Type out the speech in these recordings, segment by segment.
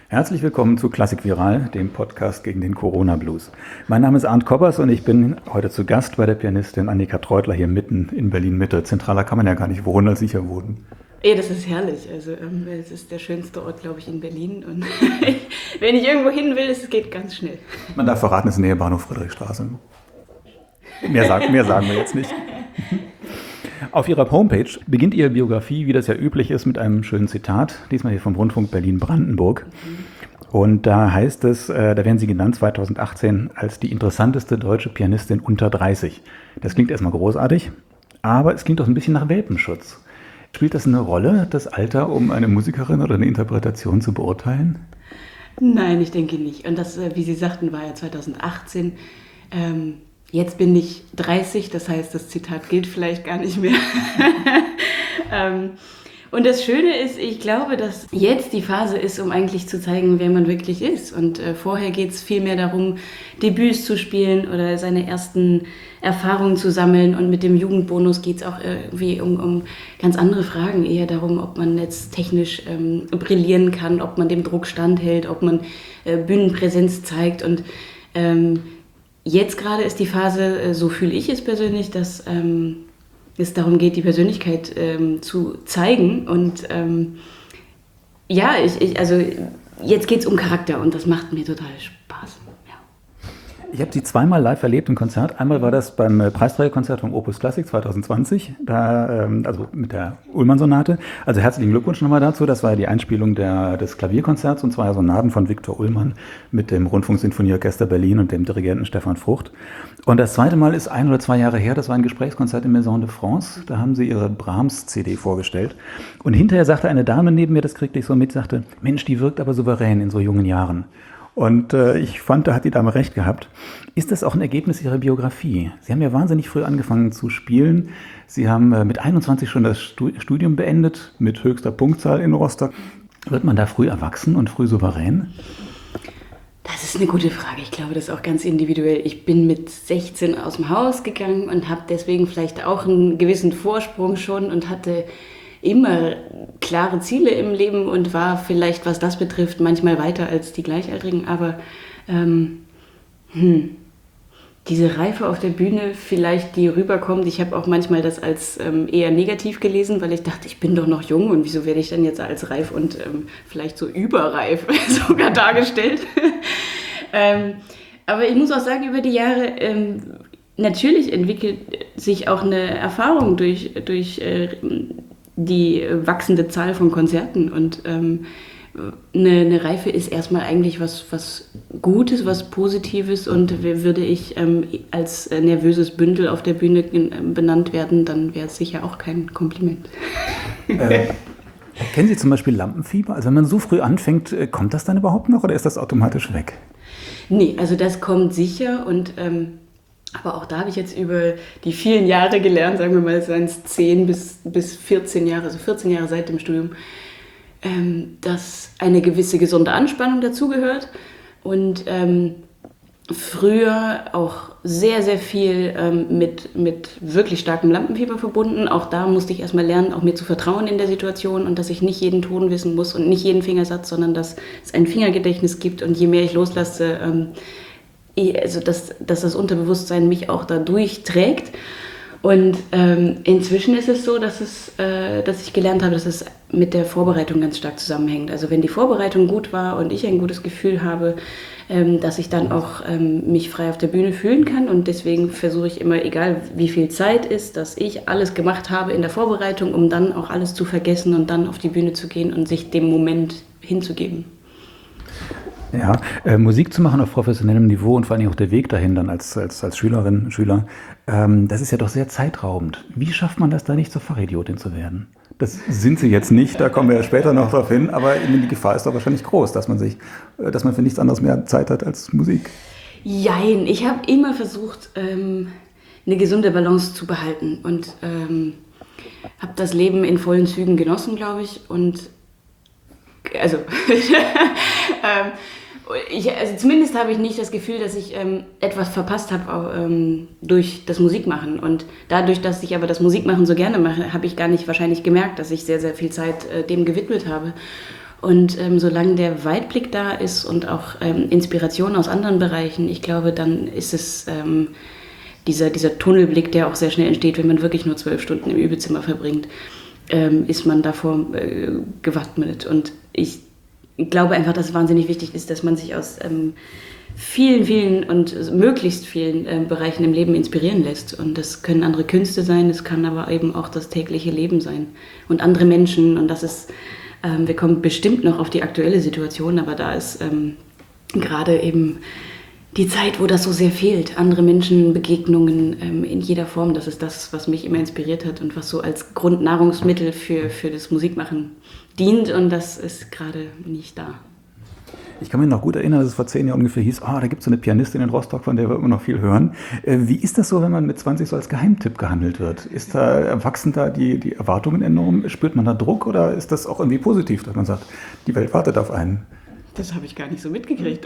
Herzlich willkommen zu Klassik Viral, dem Podcast gegen den Corona-Blues. Mein Name ist Arndt Koppers und ich bin heute zu Gast bei der Pianistin Annika Treutler hier mitten in Berlin-Mitte. Zentraler kann man ja gar nicht wohnen, als ich ja wohne. Ja, das ist herrlich. Also es ist der schönste Ort, glaube ich, in Berlin. Und wenn ich irgendwo hin will, es geht ganz schnell. Man darf verraten, es ist Nähe Bahnhof Friedrichstraße. Mehr sagen wir jetzt nicht. Auf ihrer Homepage beginnt ihre Biografie, wie das ja üblich ist, mit einem schönen Zitat, diesmal hier vom Rundfunk Berlin-Brandenburg. Und da heißt es, da werden Sie genannt 2018 als die interessanteste deutsche Pianistin unter 30. Das klingt erstmal großartig, aber es klingt auch ein bisschen nach Welpenschutz. Spielt das eine Rolle, das Alter, um eine Musikerin oder eine Interpretation zu beurteilen? Nein, ich denke nicht. Und das, wie Sie sagten, war ja 2018. Jetzt bin ich 30, das heißt, das Zitat gilt vielleicht gar nicht mehr. Und das Schöne ist, ich glaube, dass jetzt die Phase ist, um eigentlich zu zeigen, wer man wirklich ist. Und vorher geht es viel mehr darum, Debüts zu spielen oder seine ersten Erfahrungen zu sammeln. Und mit dem Jugendbonus geht es auch irgendwie um ganz andere Fragen. Eher darum, ob man jetzt technisch brillieren kann, ob man dem Druck standhält, ob man Bühnenpräsenz zeigt. Und jetzt gerade ist die Phase, so fühle ich es persönlich, dass es darum geht, die Persönlichkeit zu zeigen. Und also jetzt geht es um Charakter und das macht mir total Spaß. Ich habe sie zweimal live erlebt im Konzert. Einmal war das beim Preisträgerkonzert vom Opus Classic 2020, also mit der Ullmann-Sonate. Also herzlichen Glückwunsch nochmal dazu. Das war ja die Einspielung des Klavierkonzerts und zwar Sonaten von Viktor Ullmann mit dem Rundfunksinfonieorchester Berlin und dem Dirigenten Stefan Frucht. Und das zweite Mal ist 1 oder 2 Jahre her. Das war ein Gesprächskonzert im Maison de France. Da haben sie ihre Brahms-CD vorgestellt. Und hinterher sagte eine Dame neben mir, das kriegte ich so mit, sagte, Mensch, die wirkt aber souverän in so jungen Jahren. Und ich fand, da hat die Dame recht gehabt. Ist das auch ein Ergebnis Ihrer Biografie? Sie haben ja wahnsinnig früh angefangen zu spielen. Sie haben mit 21 schon das Studium beendet, mit höchster Punktzahl in Rostock. Wird man da früh erwachsen und früh souverän? Das ist eine gute Frage. Ich glaube, das ist auch ganz individuell. Ich bin mit 16 aus dem Haus gegangen und habe deswegen vielleicht auch einen gewissen Vorsprung schon und hatte immer klare Ziele im Leben und war vielleicht, was das betrifft, manchmal weiter als die Gleichaltrigen. Aber diese Reife auf der Bühne, vielleicht die rüberkommt. Ich habe auch manchmal das als eher negativ gelesen, weil ich dachte, ich bin doch noch jung und wieso werde ich dann jetzt als reif und vielleicht so überreif sogar dargestellt. Aber ich muss auch sagen, über die Jahre natürlich entwickelt sich auch eine Erfahrung durch die wachsende Zahl von Konzerten und eine Reife ist erstmal eigentlich was Gutes, was Positives und würde ich als nervöses Bündel auf der Bühne benannt werden, dann wäre es sicher auch kein Kompliment. Kennen Sie zum Beispiel Lampenfieber? Also wenn man so früh anfängt, kommt das dann überhaupt noch oder ist das automatisch weg? Nee, also das kommt sicher und aber auch da habe ich jetzt über die vielen Jahre gelernt, sagen wir mal, seien es 10 bis 14 Jahre, also 14 Jahre seit dem Studium, dass eine gewisse gesunde Anspannung dazugehört und früher auch sehr, sehr viel mit wirklich starkem Lampenfieber verbunden. Auch da musste ich erstmal lernen, auch mir zu vertrauen in der Situation und dass ich nicht jeden Ton wissen muss und nicht jeden Fingersatz, sondern dass es ein Fingergedächtnis gibt und je mehr ich loslasse, also dass das Unterbewusstsein mich auch da durchträgt. Und inzwischen ist es so, dass ich gelernt habe, dass es mit der Vorbereitung ganz stark zusammenhängt. Also wenn die Vorbereitung gut war und ich ein gutes Gefühl habe, dass ich dann auch mich frei auf der Bühne fühlen kann. Und deswegen versuche ich immer, egal wie viel Zeit ist, dass ich alles gemacht habe in der Vorbereitung, um dann auch alles zu vergessen und dann auf die Bühne zu gehen und sich dem Moment hinzugeben. Ja, Musik zu machen auf professionellem Niveau und vor allem auch der Weg dahin dann als Schülerin, Schüler, das ist ja doch sehr zeitraubend. Wie schafft man das da nicht zur Fachidiotin zu werden? Das sind Sie jetzt nicht, da kommen wir ja später noch drauf hin, aber die Gefahr ist doch wahrscheinlich groß, dass man für nichts anderes mehr Zeit hat als Musik. Jein, ich habe immer versucht, eine gesunde Balance zu behalten und habe das Leben in vollen Zügen genossen, glaube ich, und also also zumindest habe ich nicht das Gefühl, dass ich etwas verpasst habe durch das Musikmachen. Und dadurch, dass ich aber das Musikmachen so gerne mache, habe ich gar nicht wahrscheinlich gemerkt, dass ich sehr, sehr viel Zeit dem gewidmet habe. Und solange der Weitblick da ist und auch Inspiration aus anderen Bereichen, ich glaube, dann ist es dieser Tunnelblick, der auch sehr schnell entsteht, wenn man wirklich nur 12 Stunden im Übezimmer verbringt, ist man davor gewappnet. Und ich glaube einfach, dass es wahnsinnig wichtig ist, dass man sich aus vielen und möglichst vielen Bereichen im Leben inspirieren lässt. Und das können andere Künste sein, das kann aber eben auch das tägliche Leben sein. Und andere Menschen, und das ist, wir kommen bestimmt noch auf die aktuelle Situation, aber da ist gerade eben die Zeit, wo das so sehr fehlt. Andere Menschen, Begegnungen in jeder Form, das ist das, was mich immer inspiriert hat und was so als Grundnahrungsmittel für das Musikmachen dient. Und das ist gerade nicht da. Ich kann mich noch gut erinnern, dass es vor 10 Jahren ungefähr hieß, da gibt es so eine Pianistin in Rostock, von der wir immer noch viel hören. Wie ist das so, wenn man mit 20 so als Geheimtipp gehandelt wird? Wachsen da die Erwartungen enorm? Spürt man da Druck oder ist das auch irgendwie positiv, dass man sagt, die Welt wartet auf einen? Das habe ich gar nicht so mitgekriegt.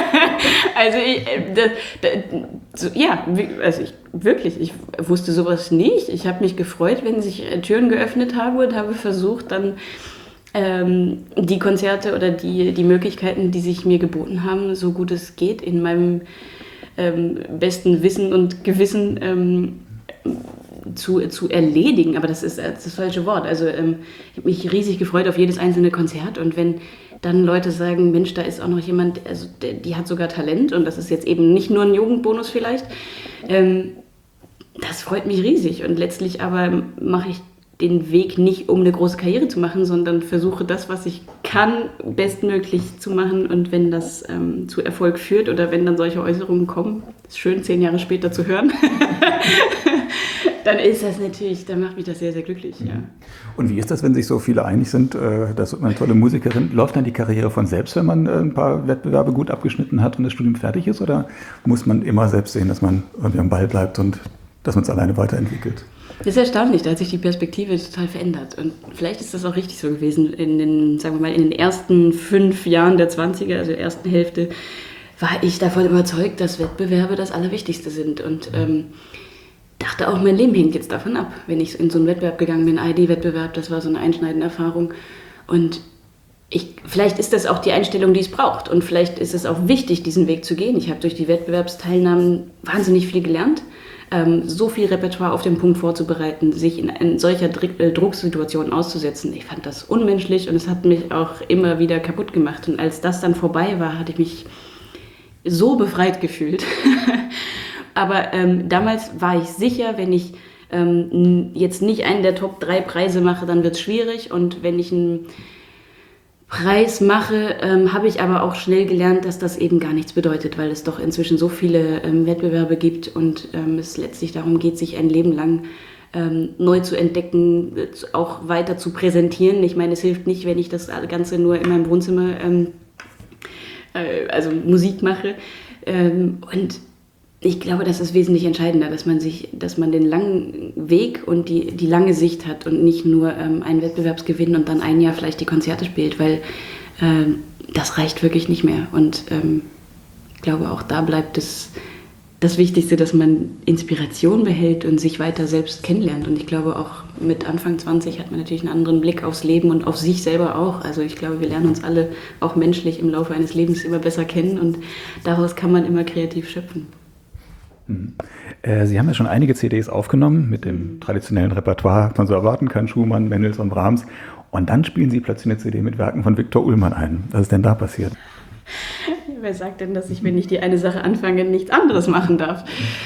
Ich wusste sowas nicht. Ich habe mich gefreut, wenn sich Türen geöffnet haben und habe versucht, dann die Konzerte oder die Möglichkeiten, die sich mir geboten haben, so gut es geht, in meinem besten Wissen und Gewissen zu erledigen. Aber das ist das falsche Wort. Also ich habe mich riesig gefreut auf jedes einzelne Konzert. Und wenn dann Leute sagen, Mensch, da ist auch noch jemand, also die hat sogar Talent und das ist jetzt eben nicht nur ein Jugendbonus vielleicht, das freut mich riesig. Und letztlich aber mache ich den Weg nicht, um eine große Karriere zu machen, sondern versuche das, was ich kann, bestmöglich zu machen. Und wenn das zu Erfolg führt oder wenn dann solche Äußerungen kommen, ist schön, 10 Jahre später zu hören, dann ist das natürlich, dann macht mich das sehr, sehr glücklich. Ja. Und wie ist das, wenn sich so viele einig sind, das wird eine tolle Musikerin, läuft dann die Karriere von selbst, wenn man ein paar Wettbewerbe gut abgeschnitten hat und das Studium fertig ist? Oder muss man immer selbst sehen, dass man irgendwie am Ball bleibt und dass man es alleine weiterentwickelt? Das ist erstaunlich, da hat sich die Perspektive total verändert. Und vielleicht ist das auch richtig so gewesen. In den ersten 5 Jahren der 20er, also der ersten Hälfte, war ich davon überzeugt, dass Wettbewerbe das Allerwichtigste sind. Und dachte auch, mein Leben hängt jetzt davon ab. Wenn ich in so einen Wettbewerb gegangen bin, ID-Wettbewerb, das war so eine einschneidende Erfahrung. Und vielleicht ist das auch die Einstellung, die es braucht. Und vielleicht ist es auch wichtig, diesen Weg zu gehen. Ich habe durch die Wettbewerbsteilnahmen wahnsinnig viel gelernt. So viel Repertoire auf den Punkt vorzubereiten, sich in solcher Drucksituation auszusetzen. Ich fand das unmenschlich und es hat mich auch immer wieder kaputt gemacht. Und als das dann vorbei war, hatte ich mich so befreit gefühlt. Aber damals war ich sicher, wenn ich jetzt nicht einen der Top 3 Preise mache, dann wird es schwierig. Und wenn ich einen Preis mache, habe ich aber auch schnell gelernt, dass das eben gar nichts bedeutet, weil es doch inzwischen so viele Wettbewerbe gibt und es letztlich darum geht, sich ein Leben lang neu zu entdecken, auch weiter zu präsentieren. Ich meine, es hilft nicht, wenn ich das Ganze nur in meinem Wohnzimmer also Musik mache. Und ich glaube, das ist wesentlich entscheidender, dass man den langen Weg und die lange Sicht hat und nicht nur einen Wettbewerbsgewinn und dann ein Jahr vielleicht die Konzerte spielt, weil das reicht wirklich nicht mehr. Und ich glaube, auch da bleibt das Wichtigste, dass man Inspiration behält und sich weiter selbst kennenlernt. Und ich glaube, auch mit Anfang 20 hat man natürlich einen anderen Blick aufs Leben und auf sich selber auch. Also ich glaube, wir lernen uns alle auch menschlich im Laufe eines Lebens immer besser kennen und daraus kann man immer kreativ schöpfen. Sie haben ja schon einige CDs aufgenommen mit dem traditionellen Repertoire, was man so erwarten kann, Schumann, Mendelssohn, Brahms. Und dann spielen Sie plötzlich eine CD mit Werken von Viktor Ullmann ein. Was ist denn da passiert? Wer sagt denn, dass ich, wenn ich die eine Sache anfange, nichts anderes machen darf?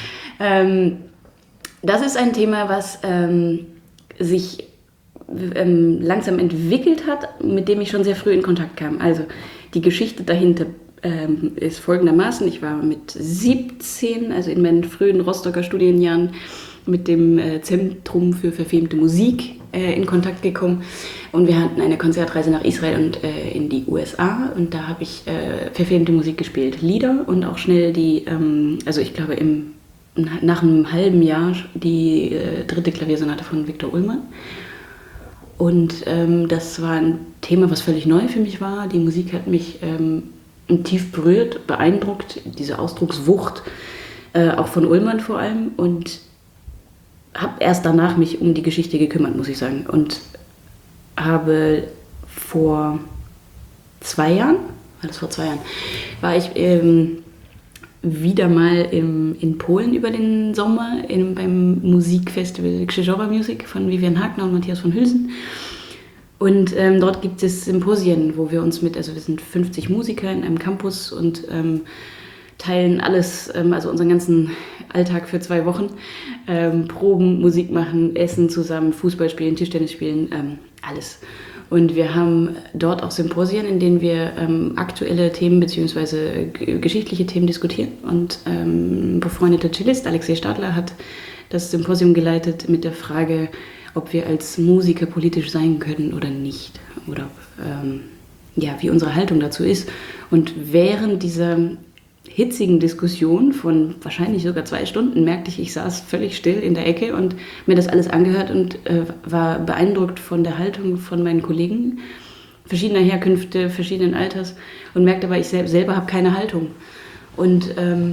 Das ist ein Thema, was sich langsam entwickelt hat, mit dem ich schon sehr früh in Kontakt kam. Also die Geschichte dahinter ist folgendermaßen: Ich war mit 17, also in meinen frühen Rostocker Studienjahren, mit dem Zentrum für verfilmte Musik in Kontakt gekommen und wir hatten eine Konzertreise nach Israel und in die USA und da habe ich verfilmte Musik gespielt, Lieder und auch schnell also ich glaube nach einem halben Jahr die 3. Klaviersonate von Viktor Ullmann. Und das war ein Thema, was völlig neu für mich war. Die Musik hat mich tief berührt, beeindruckt, diese Ausdruckswucht, auch von Ullmann vor allem. Und habe erst danach mich um die Geschichte gekümmert, muss ich sagen. Und habe vor 2 Jahren, war das vor 2 Jahren, war ich wieder mal in Polen über den Sommer beim Musikfestival Krzyżowa Music von Vivian Hagner und Matthias von Hülsen. Und dort gibt es Symposien, wo wir uns wir sind 50 Musiker in einem Campus und teilen alles, also unseren ganzen Alltag für 2 Wochen, proben, Musik machen, essen zusammen, Fußball spielen, Tischtennis spielen, alles. Und wir haben dort auch Symposien, in denen wir aktuelle Themen bzw. geschichtliche Themen diskutieren. Und ein befreundeter Cellist, Alexei Stadler, hat das Symposium geleitet mit der Frage, ob wir als Musiker politisch sein können oder nicht. Oder wie unsere Haltung dazu ist. Und während dieser hitzigen Diskussion von wahrscheinlich sogar 2 Stunden merkte ich saß völlig still in der Ecke und mir das alles angehört und war beeindruckt von der Haltung von meinen Kollegen, verschiedener Herkünfte, verschiedenen Alters und merkte aber, ich selber habe keine Haltung. Und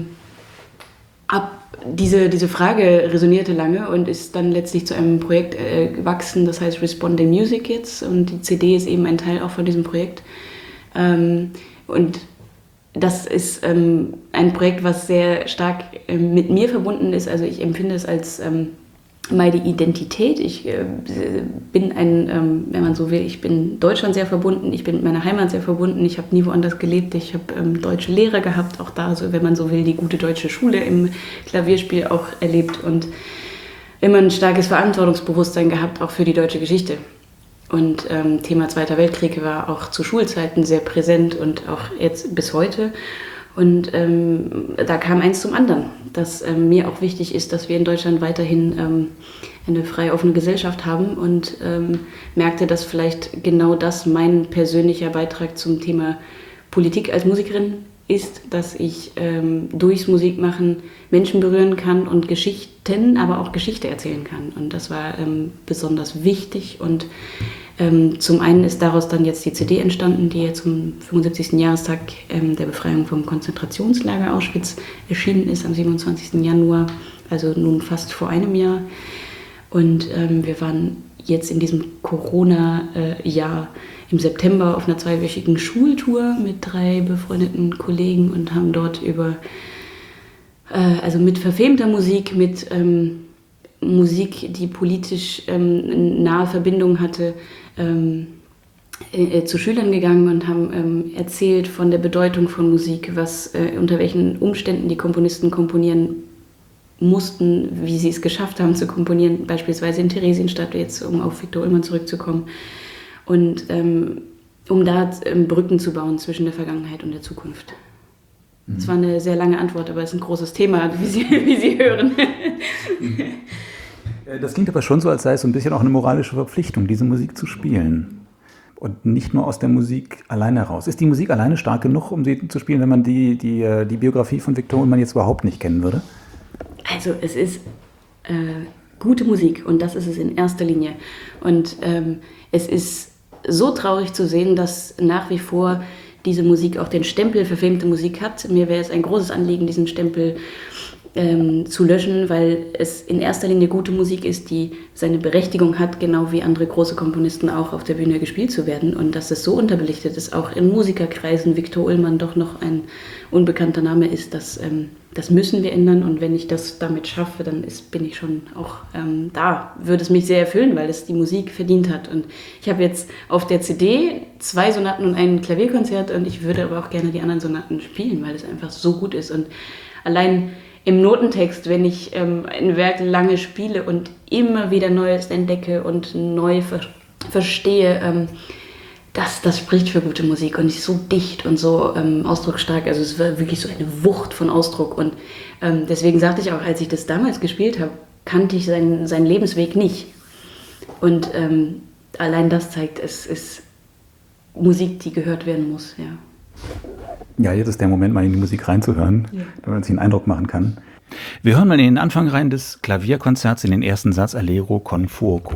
diese Frage resonierte lange und ist dann letztlich zu einem Projekt gewachsen, das heißt Responding Music jetzt, und die CD ist eben ein Teil auch von diesem Projekt. Und das ist ein Projekt, was sehr stark mit mir verbunden ist. Also ich empfinde es als meine Identität. Ich bin wenn man so will, ich bin Deutschland sehr verbunden, ich bin mit meiner Heimat sehr verbunden, ich habe nie woanders gelebt, ich habe deutsche Lehrer gehabt, auch da, so, wenn man so will, die gute deutsche Schule im Klavierspiel auch erlebt und immer ein starkes Verantwortungsbewusstsein gehabt, auch für die deutsche Geschichte. Und Thema Zweiter Weltkrieg war auch zu Schulzeiten sehr präsent und auch jetzt bis heute. Und da kam eins zum anderen, dass mir auch wichtig ist, dass wir in Deutschland weiterhin eine frei offene Gesellschaft haben und merkte, dass vielleicht genau das mein persönlicher Beitrag zum Thema Politik als Musikerin ist, dass ich durchs Musikmachen Menschen berühren kann und Geschichten, aber auch Geschichte erzählen kann. Und das war besonders wichtig und zum einen ist daraus dann jetzt die CD entstanden, die jetzt zum 75. Jahrestag der Befreiung vom Konzentrationslager Auschwitz erschienen ist am 27. Januar, also nun fast vor einem Jahr. Und wir waren jetzt in diesem Corona-Jahr im September auf einer 2-wöchigen Schultour mit 3 befreundeten Kollegen und haben dort also mit verfemter Musik, mit Musik, die politisch nahe Verbindung hatte, zu Schülern gegangen und haben erzählt von der Bedeutung von Musik, unter welchen Umständen die Komponisten komponieren mussten, wie sie es geschafft haben zu komponieren, beispielsweise in Theresienstadt, jetzt um auf Viktor Ullmann zurückzukommen. Und um da Brücken zu bauen zwischen der Vergangenheit und der Zukunft. Das war eine sehr lange Antwort, aber es ist ein großes Thema, wie Sie hören. Das klingt aber schon so, als sei es so ein bisschen auch eine moralische Verpflichtung, diese Musik zu spielen. Und nicht nur aus der Musik alleine heraus. Ist die Musik alleine stark genug, um sie zu spielen, wenn man die Biografie von Viktor Ullmann jetzt überhaupt nicht kennen würde? Also es ist gute Musik und das ist es in erster Linie. Und es ist so traurig zu sehen, dass nach wie vor diese Musik auch den Stempel verfemte Musik hat. Mir wäre es ein großes Anliegen, diesen Stempel zu löschen, weil es in erster Linie gute Musik ist, die seine Berechtigung hat, genau wie andere große Komponisten auch auf der Bühne gespielt zu werden. Und dass es so unterbelichtet ist, auch in Musikerkreisen Viktor Ullmann doch noch ein unbekannter Name ist, das müssen wir ändern. Und wenn ich das damit schaffe, dann bin ich schon auch da. Würde es mich sehr erfüllen, weil es die Musik verdient hat. Und ich habe jetzt auf der CD 2 Sonaten und ein Klavierkonzert und ich würde aber auch gerne die anderen Sonaten spielen, weil es einfach so gut ist. Und allein im Notentext, wenn ich ein Werk lange spiele und immer wieder Neues entdecke und neu verstehe, das spricht für gute Musik und ist so dicht und so ausdrucksstark. Also es war wirklich so eine Wucht von Ausdruck. Und deswegen sagte ich auch, als ich das damals gespielt habe, kannte ich seinen Lebensweg nicht. Und allein das zeigt, es ist Musik, die gehört werden muss, ja. Ja, jetzt ist der Moment, mal in die Musik reinzuhören, ja, damit man sich einen Eindruck machen kann. Wir hören mal in den Anfang rein des Klavierkonzerts in den ersten Satz Allegro con fuoco.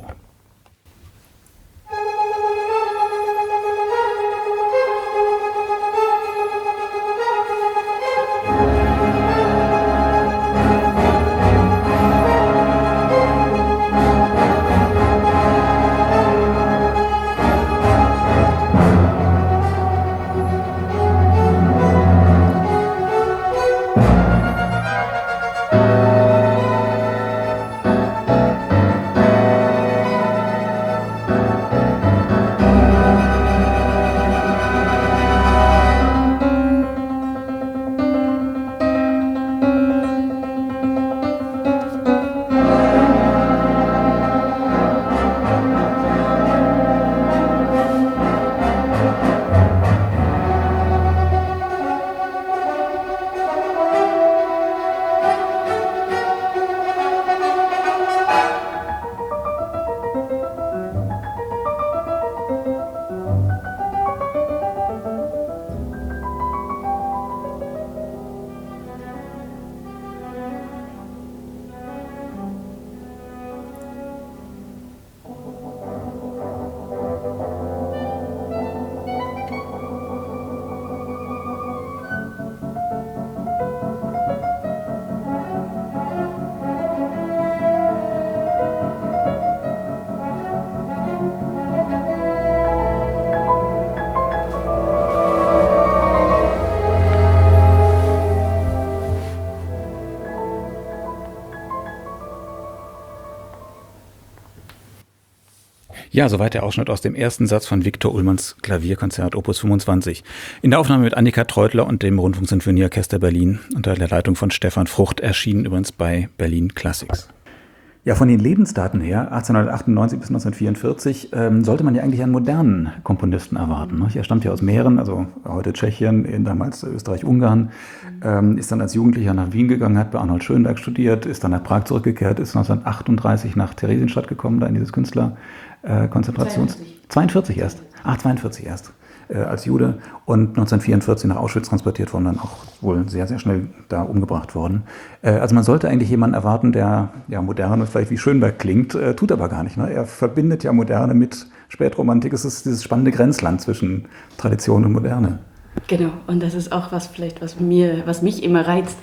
Ja, soweit der Ausschnitt aus dem ersten Satz von Viktor Ullmanns Klavierkonzert Opus 25. In der Aufnahme mit Annika Treutler und dem Rundfunksinfonieorchester Berlin unter der Leitung von Stefan Frucht, erschienen übrigens bei Berlin Classics. Ja, von den Lebensdaten her, 1898 bis 1944, sollte man ja eigentlich einen modernen Komponisten erwarten. Ne? Er stammt ja aus Mähren, also heute Tschechien, damals Österreich-Ungarn, ist dann als Jugendlicher nach Wien gegangen, hat bei Arnold Schönberg studiert, ist dann nach Prag zurückgekehrt, ist 1938 nach Theresienstadt gekommen, da in dieses Künstlerkonzentrations... 42 erst. 42 erst. Als Jude und 1944 nach Auschwitz transportiert worden, dann auch wohl sehr, sehr schnell da umgebracht worden. Also man sollte eigentlich jemanden erwarten, der ja modern und vielleicht wie Schönberg klingt, tut aber gar nicht. Ne? Er verbindet ja Moderne mit Spätromantik. Es ist dieses spannende Grenzland zwischen Tradition und Moderne. Genau, und das ist auch was mich immer reizt.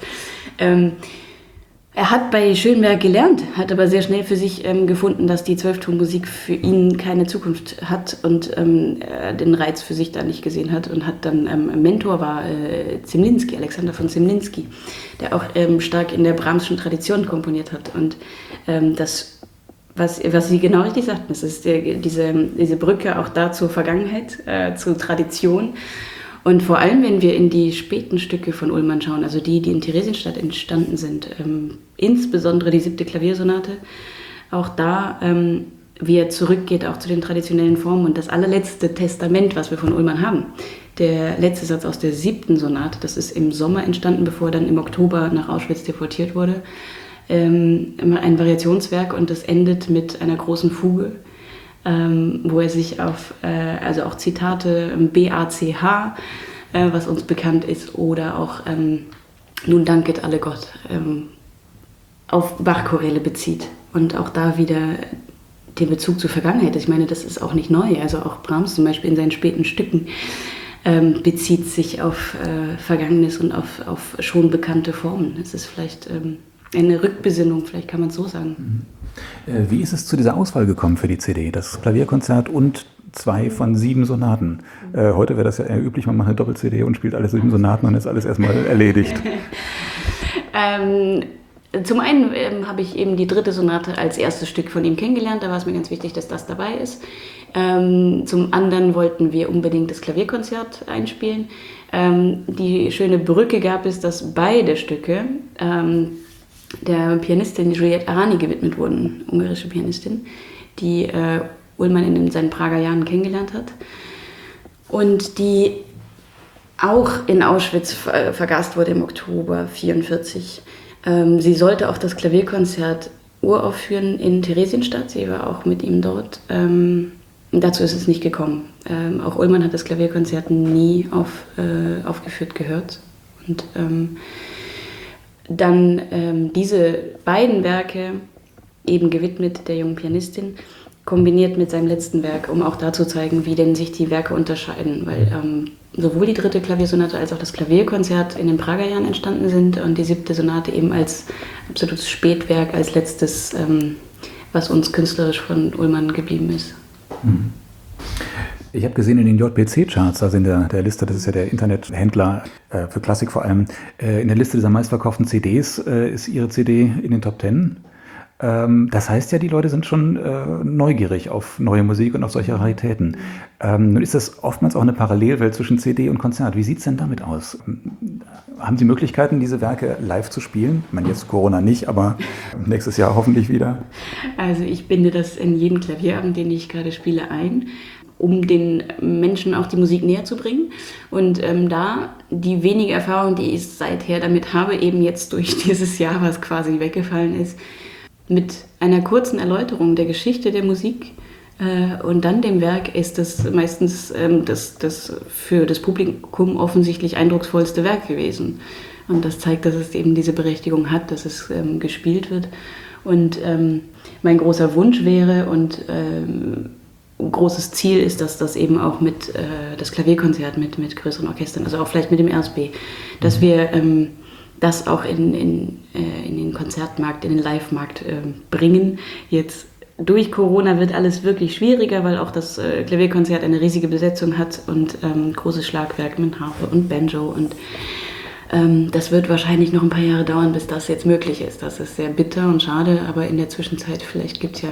Er hat bei Schönberg gelernt, hat aber sehr schnell für sich gefunden, dass die Zwölftonmusik für ihn keine Zukunft hat und den Reiz für sich da nicht gesehen hat und hat dann Mentor war Zemlinsky, Alexander von Zemlinsky, der auch stark in der Brahmsschen Tradition komponiert hat und das was Sie genau richtig sagten, das ist diese Brücke auch da zur Vergangenheit, zur Tradition. Und vor allem, wenn wir in die späten Stücke von Ullmann schauen, also die in Theresienstadt entstanden sind, insbesondere die 7. Klaviersonate, auch da, wie er zurückgeht auch zu den traditionellen Formen und das allerletzte Testament, was wir von Ullmann haben, der letzte Satz aus der 7. Sonate, das ist im Sommer entstanden, bevor er dann im Oktober nach Auschwitz deportiert wurde, ein Variationswerk und das endet mit einer großen Fuge, wo er sich auf, also auch Zitate BACH, was uns bekannt ist, oder auch Nun danket alle Gott, auf Bach-Choräle bezieht und auch da wieder den Bezug zur Vergangenheit. Ich meine, das ist auch nicht neu, also auch Brahms zum Beispiel in seinen späten Stücken bezieht sich auf Vergangenes und auf schon bekannte Formen. Es ist vielleicht eine Rückbesinnung, vielleicht kann man es so sagen. Wie ist es zu dieser Auswahl gekommen für die CD? Das Klavierkonzert und 2 von 7 Sonaten. Heute wäre das ja eher üblich, man macht eine Doppel-CD und spielt alle 7 Sonaten und ist alles erstmal erledigt. Zum einen habe ich eben die 3. Sonate als erstes Stück von ihm kennengelernt, da war es mir ganz wichtig, dass das dabei ist. Zum anderen wollten wir unbedingt das Klavierkonzert einspielen. Die schöne Brücke gab es, dass beide Stücke der Pianistin Juliette Arani gewidmet wurden, ungarische Pianistin, die Ullmann in seinen Prager Jahren kennengelernt hat und die auch in Auschwitz vergast wurde im Oktober 1944. Sie sollte auch das Klavierkonzert uraufführen in Theresienstadt, sie war auch mit ihm dort. Dazu ist es nicht gekommen. Auch Ullmann hat das Klavierkonzert nie aufgeführt gehört. Und dann diese beiden Werke, eben gewidmet der jungen Pianistin, kombiniert mit seinem letzten Werk, um auch da zu zeigen, wie denn sich die Werke unterscheiden. Weil sowohl die 3. Klaviersonate als auch das Klavierkonzert in den Prager Jahren entstanden sind und die 7. Sonate eben als absolutes Spätwerk, als letztes, was uns künstlerisch von Ullmann geblieben ist. Ich habe gesehen in den JPC-Charts, also in der Liste, das ist ja der Internethändler für Klassik vor allem, in der Liste dieser meistverkauften CDs ist Ihre CD in den Top 10. Das heißt ja, die Leute sind schon neugierig auf neue Musik und auf solche Raritäten. Nun ist das oftmals auch eine Parallelwelt zwischen CD und Konzert. Wie sieht es denn damit aus? Haben Sie Möglichkeiten, diese Werke live zu spielen? Ich meine, jetzt Corona nicht, aber nächstes Jahr hoffentlich wieder. Also ich binde das in jeden Klavierabend, den ich gerade spiele, ein, um den Menschen auch die Musik näher zu bringen. Und da die wenige Erfahrung, die ich seither damit habe, eben jetzt durch dieses Jahr, was quasi weggefallen ist, mit einer kurzen Erläuterung der Geschichte der Musik und dann dem Werk ist das meistens das für das Publikum offensichtlich eindrucksvollste Werk gewesen. Und das zeigt, dass es eben diese Berechtigung hat, dass es gespielt wird. Und mein großer Wunsch wäre und großes Ziel ist, dass das eben auch mit das Klavierkonzert mit größeren Orchestern, also auch vielleicht mit dem RSB, dass wir das auch in den Konzertmarkt, in den Live-Markt bringen. Jetzt durch Corona wird alles wirklich schwieriger, weil auch das Klavierkonzert eine riesige Besetzung hat und großes Schlagwerk mit Harfe und Banjo. Und das wird wahrscheinlich noch ein paar Jahre dauern, bis das jetzt möglich ist. Das ist sehr bitter und schade, aber in der Zwischenzeit vielleicht gibt es ja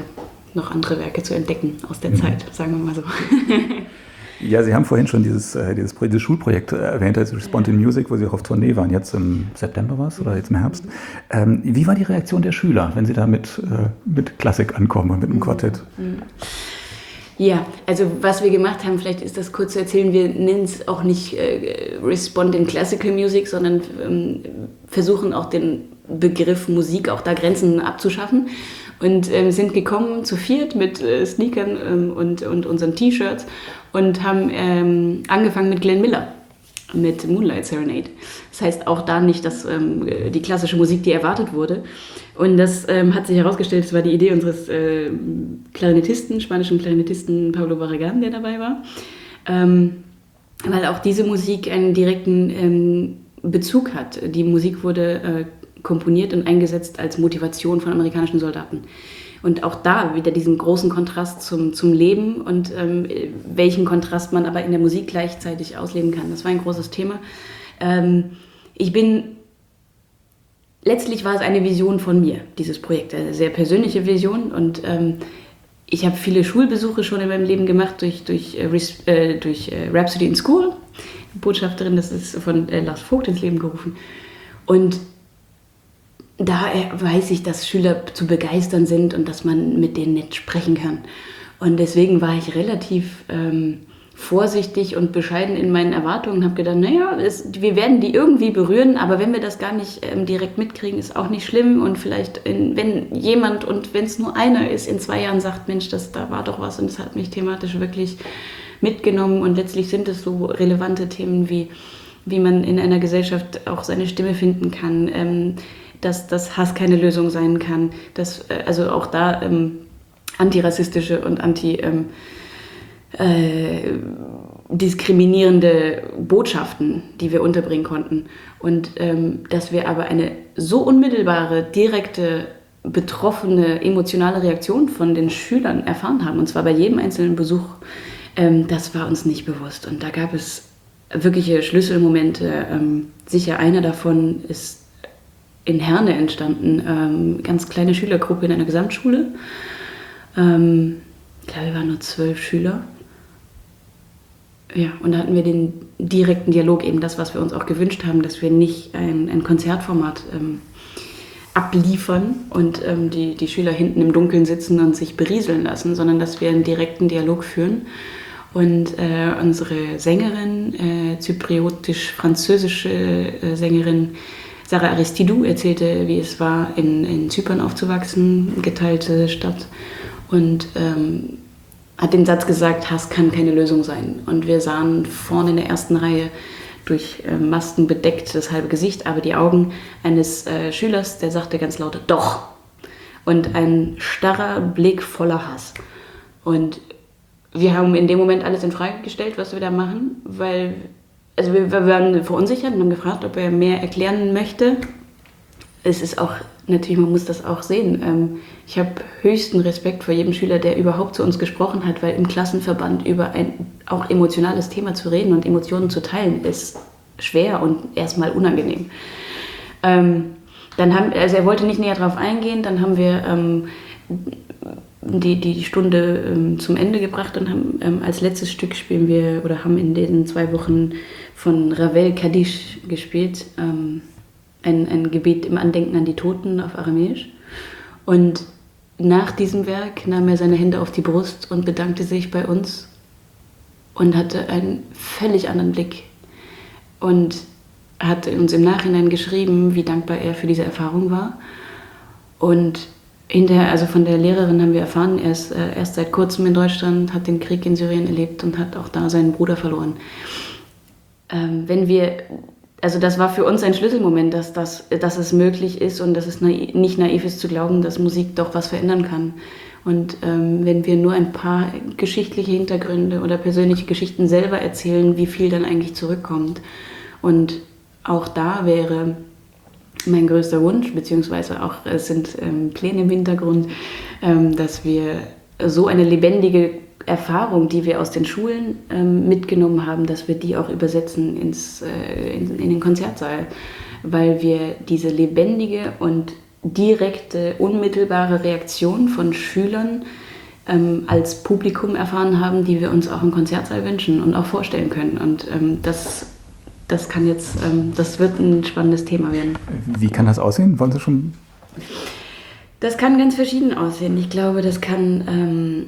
noch andere Werke zu entdecken aus der Zeit, sagen wir mal so. Ja, Sie haben vorhin schon dieses Schulprojekt erwähnt, also Respond in Music, wo Sie auch auf Tournee waren, jetzt im September war es oder jetzt im Herbst. Wie war die Reaktion der Schüler, wenn Sie da mit Klassik ankommen und mit einem Quartett? Ja, also was wir gemacht haben, vielleicht ist das kurz zu erzählen, wir nennen es auch nicht Respond in Classical Music, sondern versuchen auch den Begriff Musik auch da Grenzen abzuschaffen. Und sind gekommen zu viert mit Sneakern und unseren T-Shirts und haben angefangen mit Glenn Miller, mit Moonlight Serenade. Das heißt auch da nicht die klassische Musik, die erwartet wurde. Und das hat sich herausgestellt, das war die Idee unseres spanischen Klarinettisten Pablo Barragán, der dabei war. Weil auch diese Musik einen direkten Bezug hat. Die Musik wurde komponiert und eingesetzt als Motivation von amerikanischen Soldaten. Und auch da wieder diesen großen Kontrast zum Leben und welchen Kontrast man aber in der Musik gleichzeitig ausleben kann. Das war ein großes Thema. Letztlich war es eine Vision von mir, dieses Projekt, eine sehr persönliche Vision. Und ich habe viele Schulbesuche schon in meinem Leben gemacht durch Rhapsody in School, die Botschafterin, das ist von Lars Vogt ins Leben gerufen. Und da weiß ich, dass Schüler zu begeistern sind und dass man mit denen nicht sprechen kann. Und deswegen war ich relativ vorsichtig und bescheiden in meinen Erwartungen und habe gedacht, naja, wir werden die irgendwie berühren, aber wenn wir das gar nicht direkt mitkriegen, ist auch nicht schlimm. Und vielleicht, wenn jemand, und wenn es nur einer ist, in 2 Jahren sagt, Mensch, da war doch was und das hat mich thematisch wirklich mitgenommen. Und letztlich sind es so relevante Themen, wie man in einer Gesellschaft auch seine Stimme finden kann, dass Hass keine Lösung sein kann, dass also auch da antirassistische und diskriminierende Botschaften, die wir unterbringen konnten. Und dass wir aber eine so unmittelbare, direkte, betroffene, emotionale Reaktion von den Schülern erfahren haben, und zwar bei jedem einzelnen Besuch, das war uns nicht bewusst. Und da gab es wirkliche Schlüsselmomente. Sicher einer davon ist in Herne entstanden, ganz kleine Schülergruppe in einer Gesamtschule. Ich glaube, wir waren nur 12 Schüler. Ja, und da hatten wir den direkten Dialog, eben das, was wir uns auch gewünscht haben, dass wir nicht ein Konzertformat abliefern und die Schüler hinten im Dunkeln sitzen und sich berieseln lassen, sondern dass wir einen direkten Dialog führen. Und unsere Sängerin, zypriotisch-französische Sängerin Sarah Aristidou, erzählte, wie es war, in Zypern aufzuwachsen, geteilte Stadt, und hat den Satz gesagt, Hass kann keine Lösung sein. Und wir sahen vorne in der ersten Reihe durch Masken bedeckt das halbe Gesicht, aber die Augen eines Schülers, der sagte ganz laut, doch. Und ein starrer Blick voller Hass. Und wir haben in dem Moment alles in Frage gestellt, was wir da machen, weil wir waren verunsichert und haben gefragt, ob er mehr erklären möchte. Es ist auch, natürlich, man muss das auch sehen. Ich habe höchsten Respekt vor jedem Schüler, der überhaupt zu uns gesprochen hat, weil im Klassenverband über ein auch emotionales Thema zu reden und Emotionen zu teilen, ist schwer und erstmal unangenehm. Er wollte nicht näher drauf eingehen, dann haben wir die Stunde zum Ende gebracht und haben als letztes Stück haben in diesen 2 Wochen von Ravel Kaddisch gespielt, ein Gebet im Andenken an die Toten auf Aramäisch. Und nach diesem Werk nahm er seine Hände auf die Brust und bedankte sich bei uns und hatte einen völlig anderen Blick und hat uns im Nachhinein geschrieben, wie dankbar er für diese Erfahrung war. Und hinterher, also von der Lehrerin haben wir erfahren, er ist erst seit kurzem in Deutschland, hat den Krieg in Syrien erlebt und hat auch da seinen Bruder verloren. Das war für uns ein Schlüsselmoment, dass es möglich ist und dass es nicht naiv ist zu glauben, dass Musik doch was verändern kann. Und wenn wir nur ein paar geschichtliche Hintergründe oder persönliche Geschichten selber erzählen, wie viel dann eigentlich zurückkommt. Und auch da wäre mein größter Wunsch, beziehungsweise auch es sind Pläne im Hintergrund, dass wir so eine lebendige Erfahrung, die wir aus den Schulen mitgenommen haben, dass wir die auch übersetzen in den Konzertsaal, weil wir diese lebendige und direkte, unmittelbare Reaktion von Schülern als Publikum erfahren haben, die wir uns auch im Konzertsaal wünschen und auch vorstellen können. Und das wird ein spannendes Thema werden. Wie kann das aussehen? Wollen Sie schon? Das kann ganz verschieden aussehen. Ich glaube, das kann,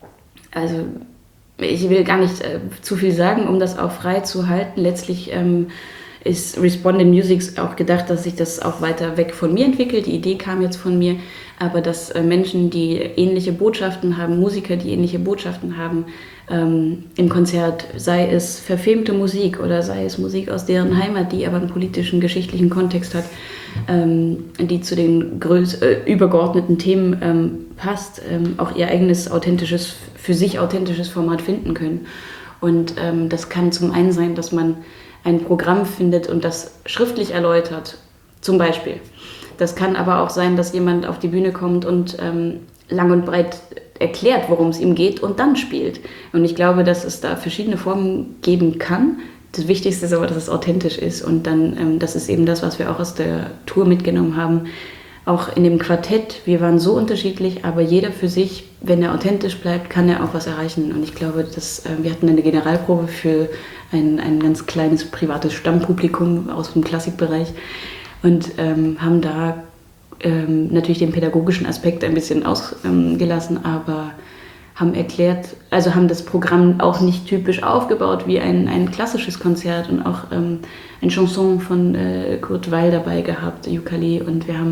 ich will gar nicht zu viel sagen, um das auch frei zu halten. Letztlich ist Respondent Music auch gedacht, dass sich das auch weiter weg von mir entwickelt. Die Idee kam jetzt von mir, aber dass Menschen, die ähnliche Botschaften haben, Musiker, die ähnliche Botschaften haben, im Konzert, sei es verfilmte Musik oder sei es Musik aus deren Heimat, die aber einen politischen, geschichtlichen Kontext hat, die zu den übergeordneten Themen passt, auch ihr eigenes für sich authentisches Format finden können. Und das kann zum einen sein, dass man ein Programm findet und das schriftlich erläutert, zum Beispiel. Das kann aber auch sein, dass jemand auf die Bühne kommt und lang und breit erklärt, worum es ihm geht und dann spielt. Und ich glaube, dass es da verschiedene Formen geben kann. Das Wichtigste ist aber, dass es authentisch ist. Und dann, das ist eben das, was wir auch aus der Tour mitgenommen haben. Auch in dem Quartett, wir waren so unterschiedlich, aber jeder für sich, wenn er authentisch bleibt, kann er auch was erreichen. Und ich glaube, wir hatten eine Generalprobe für ein ganz kleines privates Stammpublikum aus dem Klassikbereich und haben da natürlich den pädagogischen Aspekt ein bisschen ausgelassen, aber haben haben das Programm auch nicht typisch aufgebaut wie ein klassisches Konzert und auch ein Chanson von Kurt Weill dabei gehabt, Ukulele, und wir haben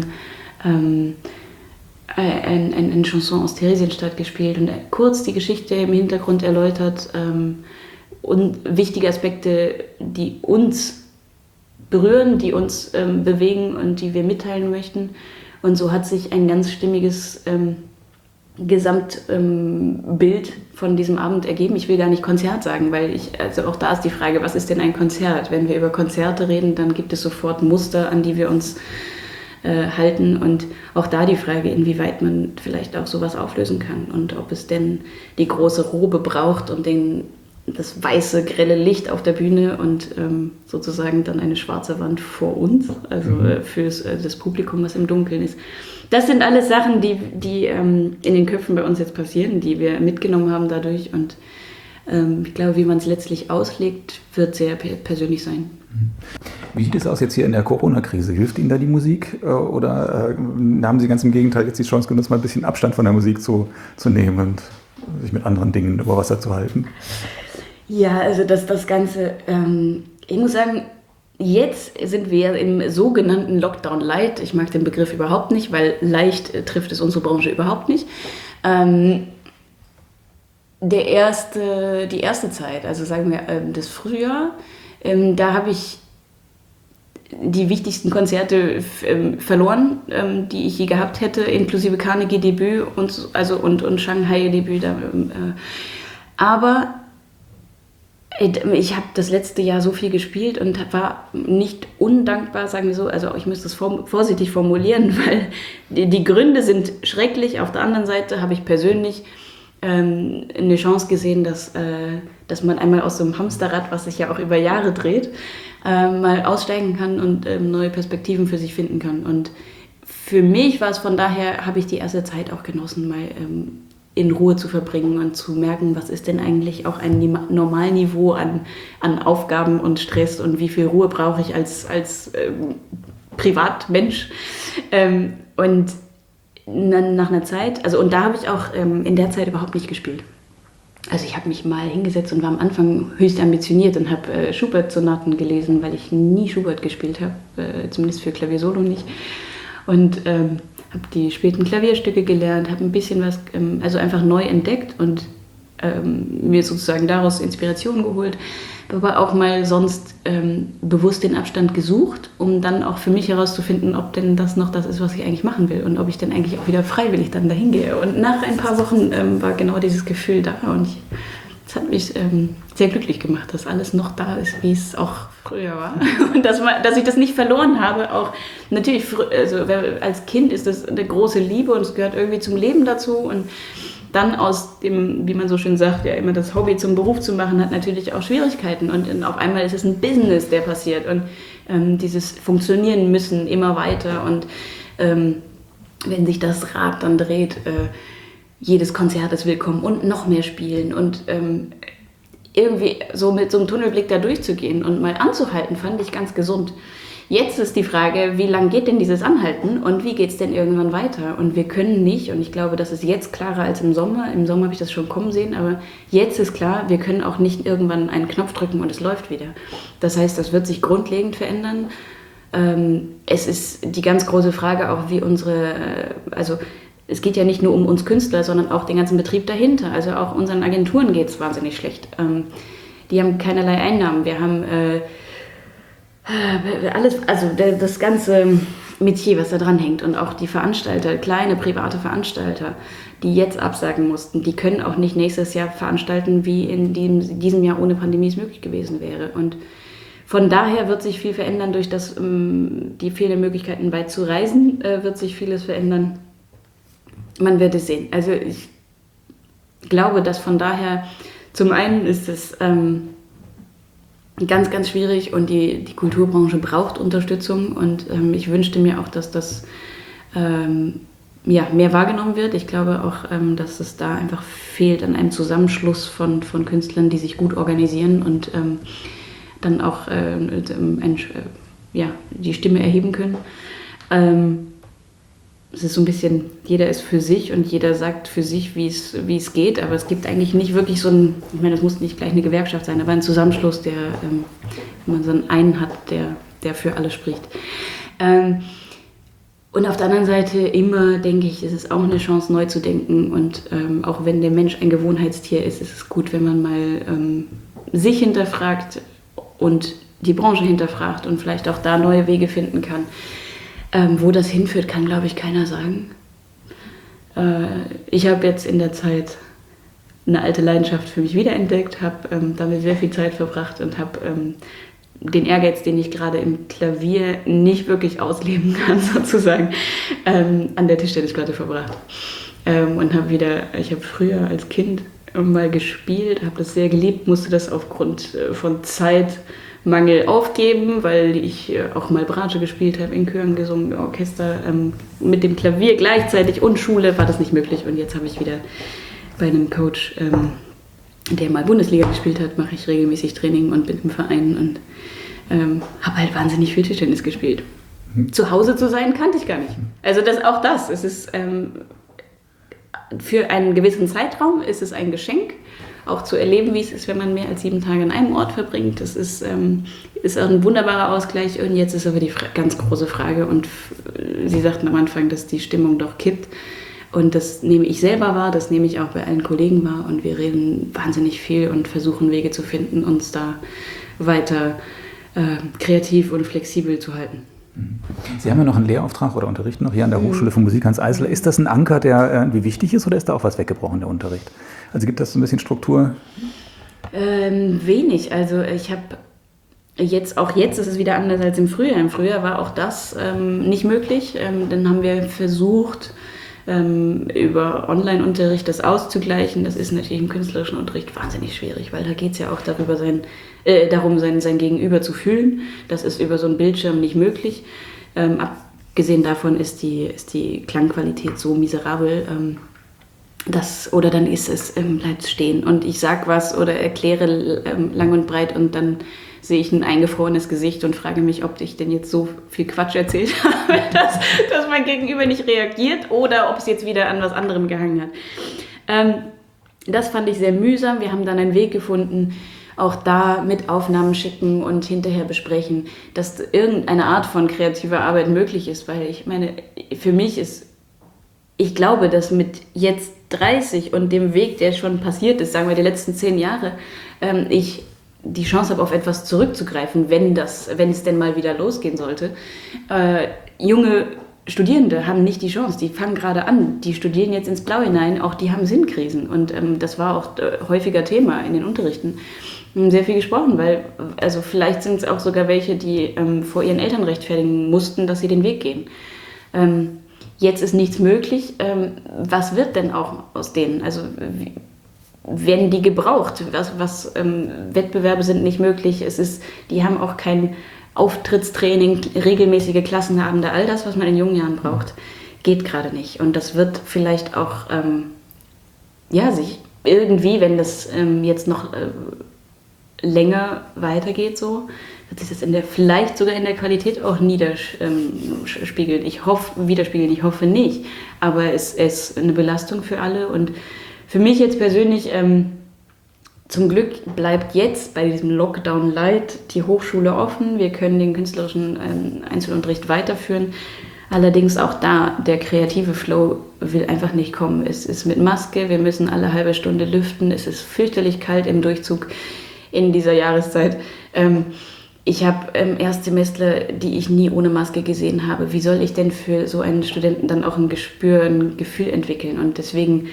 eine Chanson aus Theresienstadt gespielt und kurz die Geschichte im Hintergrund erläutert und wichtige Aspekte, die uns berühren, die uns bewegen und die wir mitteilen möchten. Und so hat sich ein ganz stimmiges Gesamtbild von diesem Abend ergeben. Ich will gar nicht Konzert sagen, weil auch da ist die Frage, was ist denn ein Konzert? Wenn wir über Konzerte reden, dann gibt es sofort Muster, an die wir uns halten, und auch da die Frage, inwieweit man vielleicht auch sowas auflösen kann und ob es denn die große Robe braucht und das weiße, grelle Licht auf der Bühne und sozusagen dann eine schwarze Wand vor uns, also für das Publikum, was im Dunkeln ist. Das sind alles Sachen, die in den Köpfen bei uns jetzt passieren, die wir mitgenommen haben dadurch, und ich glaube, wie man es letztlich auslegt, wird sehr persönlich sein. Wie sieht es aus jetzt hier in der Corona-Krise? Hilft Ihnen da die Musik oder haben Sie ganz im Gegenteil jetzt die Chance genutzt, mal ein bisschen Abstand von der Musik zu nehmen und sich mit anderen Dingen über Wasser zu halten? Ja, also das Ganze, ich muss sagen, jetzt sind wir im sogenannten Lockdown Light. Ich mag den Begriff überhaupt nicht, weil leicht trifft es unsere Branche überhaupt nicht. Die erste Zeit, also sagen wir das Frühjahr, da habe ich die wichtigsten Konzerte verloren, die ich je gehabt hätte, inklusive Carnegie-Debüt und Shanghai-Debüt. Aber ich habe das letzte Jahr so viel gespielt und war nicht undankbar, sagen wir so. Also ich müsste es vorsichtig formulieren, weil die Gründe sind schrecklich. Auf der anderen Seite habe ich persönlich eine Chance gesehen, dass man einmal aus so einem Hamsterrad, was sich ja auch über Jahre dreht, mal aussteigen kann und neue Perspektiven für sich finden kann. Und für mich war es von daher, habe ich die erste Zeit auch genossen, mal in Ruhe zu verbringen und zu merken, was ist denn eigentlich auch ein Normalniveau an Aufgaben und Stress und wie viel Ruhe brauche ich als Privatmensch. Und dann nach einer Zeit, und da habe ich auch in der Zeit überhaupt nicht gespielt. Also ich habe mich mal hingesetzt und war am Anfang höchst ambitioniert und habe Schubert-Sonaten gelesen, weil ich nie Schubert gespielt habe, zumindest für Klaviersolo nicht. Und habe die späten Klavierstücke gelernt, habe ein bisschen was, einfach neu entdeckt und mir sozusagen daraus Inspiration geholt, aber auch mal sonst bewusst den Abstand gesucht, um dann auch für mich herauszufinden, ob denn das noch das ist, was ich eigentlich machen will und ob ich dann eigentlich auch wieder freiwillig dann dahin gehe. Und nach ein paar Wochen war genau dieses Gefühl da und es hat mich sehr glücklich gemacht, dass alles noch da ist, wie es auch früher war. Und dass ich das nicht verloren habe. Auch natürlich, als Kind ist das eine große Liebe und es gehört irgendwie zum Leben dazu. Und dann aus dem, wie man so schön sagt, ja immer das Hobby zum Beruf zu machen, hat natürlich auch Schwierigkeiten. Und auf einmal ist es ein Business, der passiert. Und dieses Funktionieren müssen immer weiter. Und wenn sich das Rad dann dreht, jedes Konzert ist willkommen und noch mehr spielen und irgendwie so mit so einem Tunnelblick da durchzugehen und mal anzuhalten, fand ich ganz gesund. Jetzt ist die Frage, wie lang geht denn dieses Anhalten und wie geht es denn irgendwann weiter? Und wir können nicht, und ich glaube, das ist jetzt klarer als im Sommer. Im Sommer habe ich das schon kommen sehen, aber jetzt ist klar, wir können auch nicht irgendwann einen Knopf drücken und es läuft wieder. Das heißt, das wird sich grundlegend verändern. Es ist die ganz große Frage auch, wie also es geht ja nicht nur um uns Künstler, sondern auch den ganzen Betrieb dahinter. Also auch unseren Agenturen geht es wahnsinnig schlecht. Die haben keinerlei Einnahmen. Wir haben alles, also das ganze Metier, was da dran hängt und auch die Veranstalter, kleine private Veranstalter, die jetzt absagen mussten, die können auch nicht nächstes Jahr veranstalten, wie in diesem Jahr ohne Pandemie es möglich gewesen wäre. Und von daher wird sich viel verändern, durch die fehlenden Möglichkeiten weit zu reisen, wird sich vieles verändern. Man wird es sehen. Also ich glaube, dass von daher zum einen ist es ganz, ganz schwierig und die Kulturbranche braucht Unterstützung und ich wünschte mir auch, dass das mehr wahrgenommen wird. Ich glaube auch, dass es da einfach fehlt an einem Zusammenschluss von Künstlern, die sich gut organisieren und dann auch die Stimme erheben können. Es ist so ein bisschen, jeder ist für sich und jeder sagt für sich, wie es geht, aber es gibt eigentlich nicht wirklich so einen, ich meine, das muss nicht gleich eine Gewerkschaft sein, aber ein Zusammenschluss, wenn man so einen hat, der für alle spricht. Und auf der anderen Seite immer, denke ich, ist es auch eine Chance, neu zu denken und auch wenn der Mensch ein Gewohnheitstier ist es gut, wenn man mal sich hinterfragt und die Branche hinterfragt und vielleicht auch da neue Wege finden kann. Wo das hinführt, kann, glaube ich, keiner sagen. Ich habe jetzt in der Zeit eine alte Leidenschaft für mich wiederentdeckt, habe damit sehr viel Zeit verbracht und habe den Ehrgeiz, den ich gerade im Klavier nicht wirklich ausleben kann, sozusagen, an der Tischtennisplatte verbracht. Und ich habe früher als Kind mal gespielt, habe das sehr geliebt, musste das aufgrund von Zeitmangel aufgeben, weil ich auch mal Bratsche gespielt habe, in Chören gesungen, Orchester, mit dem Klavier gleichzeitig und Schule war das nicht möglich. Und jetzt habe ich wieder bei einem Coach, der mal Bundesliga gespielt hat, mache ich regelmäßig Training und bin im Verein und habe halt wahnsinnig viel Tischtennis gespielt. Zu Hause zu sein, kannte ich gar nicht. Also es ist für einen gewissen Zeitraum ist es ein Geschenk, auch zu erleben, wie es ist, wenn man mehr als 7 Tage an einem Ort verbringt. Das ist auch ein wunderbarer Ausgleich. Und jetzt ist aber die ganz große Frage. Und Sie sagten am Anfang, dass die Stimmung doch kippt. Und das nehme ich selber wahr, das nehme ich auch bei allen Kollegen wahr. Und wir reden wahnsinnig viel und versuchen Wege zu finden, uns da weiter kreativ und flexibel zu halten. Sie haben ja noch einen Lehrauftrag oder unterrichten noch hier an der Hochschule für Musik Hans Eisler. Ist das ein Anker, der irgendwie wichtig ist oder ist da auch was weggebrochen, der Unterricht? Also gibt das so ein bisschen Struktur? Wenig. Also ich habe jetzt ist es wieder anders als im Frühjahr. Im Frühjahr war auch das nicht möglich. Dann haben wir versucht, über Online-Unterricht das auszugleichen. Das ist natürlich im künstlerischen Unterricht wahnsinnig schwierig, weil da geht es ja auch darum, sein Gegenüber zu fühlen. Das ist über so einen Bildschirm nicht möglich. Abgesehen davon ist die Klangqualität so miserabel, oder dann ist es, bleibt stehen und ich sag was oder erkläre lang und breit und dann sehe ich ein eingefrorenes Gesicht und frage mich, ob ich denn jetzt so viel Quatsch erzählt habe, dass mein Gegenüber nicht reagiert oder ob es jetzt wieder an was anderem gehangen hat. Das fand ich sehr mühsam. Wir haben dann einen Weg gefunden, auch da mit Aufnahmen schicken und hinterher besprechen, dass irgendeine Art von kreativer Arbeit möglich ist, weil ich meine, für mich ich glaube, dass mit jetzt 30 und dem Weg, der schon passiert ist, sagen wir die letzten 10 Jahre, ich die Chance habe, auf etwas zurückzugreifen, wenn es denn mal wieder losgehen sollte. Junge Studierende haben nicht die Chance, die fangen gerade an, die studieren jetzt ins Blaue hinein, auch die haben Sinnkrisen und das war auch häufiger Thema in den Unterrichten. Wir haben sehr viel gesprochen, weil also vielleicht sind es auch sogar welche, die vor ihren Eltern rechtfertigen mussten, dass sie den Weg gehen. Jetzt ist nichts möglich. Was wird denn auch aus denen? Also werden die gebraucht? Wettbewerbe sind nicht möglich. Die haben auch kein Auftrittstraining, regelmäßige Klassenabende, all das, was man in jungen Jahren braucht, geht gerade nicht. Und das wird vielleicht auch sich irgendwie, wenn das jetzt noch länger weitergeht, so, wird sich das vielleicht sogar in der Qualität auch widerspiegeln. Ich hoffe nicht. Aber es ist eine Belastung für alle. Und für mich jetzt persönlich, zum Glück bleibt jetzt bei diesem Lockdown Light die Hochschule offen. Wir können den künstlerischen Einzelunterricht weiterführen. Allerdings auch da, der kreative Flow will einfach nicht kommen. Es ist mit Maske, wir müssen alle halbe Stunde lüften. Es ist fürchterlich kalt im Durchzug in dieser Jahreszeit. Ich habe Erstsemestler, die ich nie ohne Maske gesehen habe. Wie soll ich denn für so einen Studenten dann auch ein Gefühl entwickeln? Und deswegen,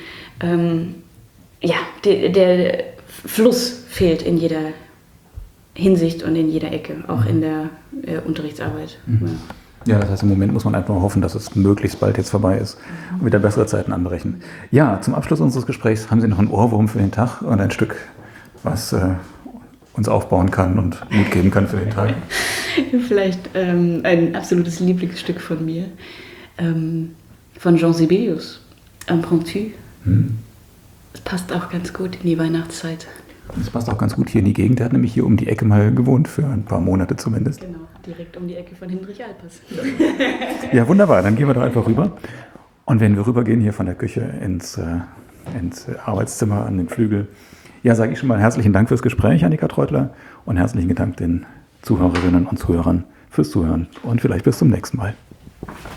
der Fluss fehlt in jeder Hinsicht und in jeder Ecke, auch in der Unterrichtsarbeit. Mhm. Ja, das heißt, im Moment muss man einfach hoffen, dass es möglichst bald jetzt vorbei ist und wieder bessere Zeiten anbrechen. Ja, zum Abschluss unseres Gesprächs haben Sie noch einen Ohrwurm für den Tag und ein Stück, was uns aufbauen kann und Mut geben kann für den Tag. Vielleicht ein absolutes Lieblingsstück von mir, von Jean Sibelius, Impromptu. Das passt auch ganz gut in die Weihnachtszeit. Das passt auch ganz gut hier in die Gegend. Er hat nämlich hier um die Ecke mal gewohnt, für ein paar Monate zumindest. Genau, direkt um die Ecke von Hinrich Alpers. Ja, wunderbar. Dann gehen wir doch einfach rüber. Und wenn wir rübergehen hier von der Küche ins Arbeitszimmer an den Flügel, ja, sage ich schon mal herzlichen Dank fürs Gespräch, Annika Treutler, und herzlichen Dank den Zuhörerinnen und Zuhörern fürs Zuhören und vielleicht bis zum nächsten Mal.